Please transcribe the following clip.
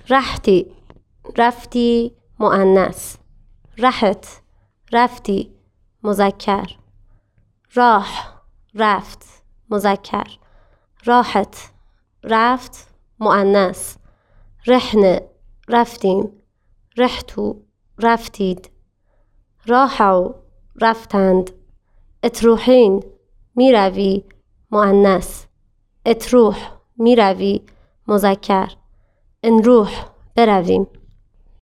رحتی رفتی مؤنث. رحت رفتی مذکر. راح رفت مذکر. راحت رفت مؤنث. رحن رفتیم. رحتو رفتید. راحوا رفتند. اتروحین میروی مؤنث. اتروح میروی مذکر. انروح برویم.